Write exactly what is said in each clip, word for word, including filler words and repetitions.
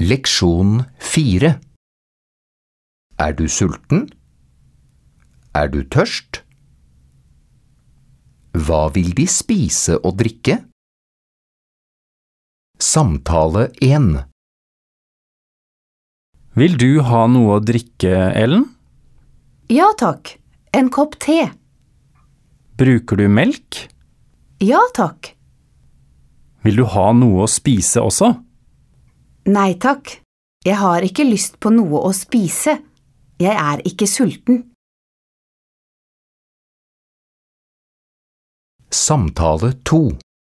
Leksjon fire. Er du sulten? Er du tørst? Hva vil De spise og drikke? Samtale én. Vil du ha noe å drikke, Ellen? Ja takk, en kopp te. Bruker du melk? Ja takk. Vil du ha noe å spise også? Nei takk, jeg har ikke lyst på noe å spise. Jeg er ikke sulten. Samtale to.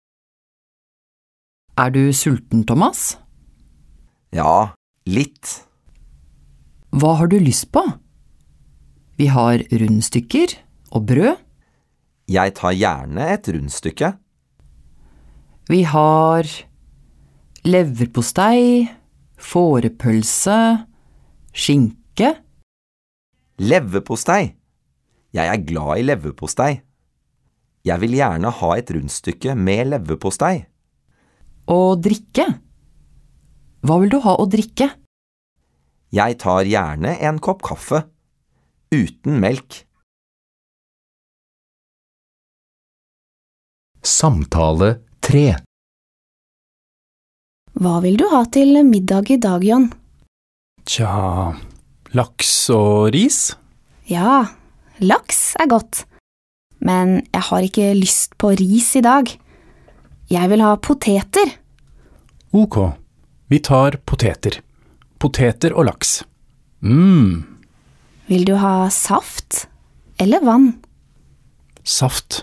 Er du sulten, Thomas? Ja, litt. Hva har du lyst på? Vi har rundstykker og brød. Jeg tar gjerne et rundstykke. Vi har leverpostei, fårepølse, skinke. Leverpostei. Jeg er glad i leverpostei. Jeg vil gjerne ha et rundstykke med leverpostei. Og drikke. Hva vil du ha å drikke? Jeg tar gjerne en kopp kaffe, uten melk. Samtale tre. Hva vil du ha til middag i dag, John? Tja, laks og ris? Ja, laks er godt. Men jeg har ikke lyst på ris i dag. Jeg vil ha poteter. Ok, vi tar poteter. Poteter og laks. Mmm, Vil du ha saft eller vann? saft.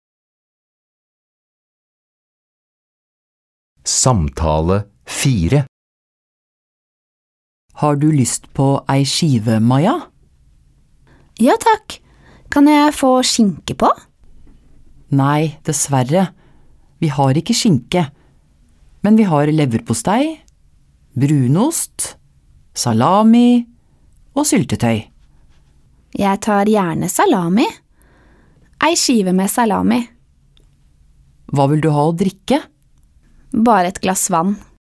Samtale fire. Har du lyst på ei skive, Maja? Ja takk. Kan jeg få skinke på? Nei, dessverre. Vi har ikke skinke. Men vi har leverpostei, brunost, salami og syltetøy. Jeg tar gjerne salami. Ei skive med salami. Hva vil du ha å drikke? Bare et glass vann.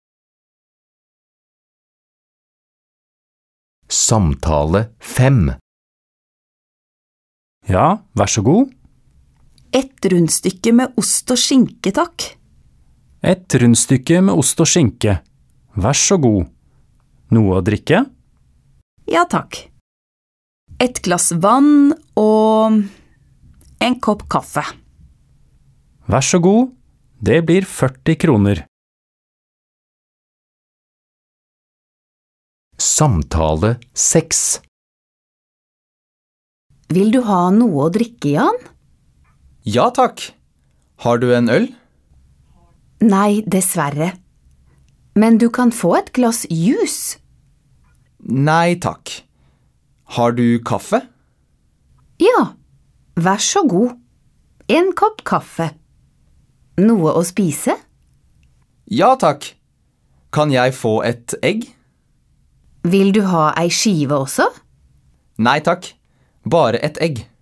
Samtale fem. Ja, vær så god. Et rundstykke med ost og skinke, takk. Et rundstykke med ost og skinke. Vær så god. Noe å drikke? Ja takk. Et glass vann og en kopp kaffe. Vær så god. Det blir førti kroner. Samtale seks. Vil du ha noe å drikke, Jan? Ja takk. Har du en øl? Nei, dessverre. Men du kan få et glass juice. Nei takk. Har du kaffe? Ja, vær så god. En kopp kaffe. Noe å spise? Ja takk. Kan jeg få et egg? Vil du ha ei skive også? Nei takk. Bare et egg.